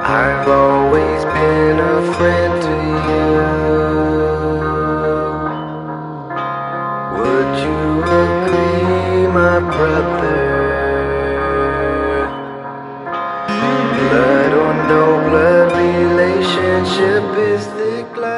I've always been a friend to you. Would you agree, my brother? Blood or no blood relationship is thick like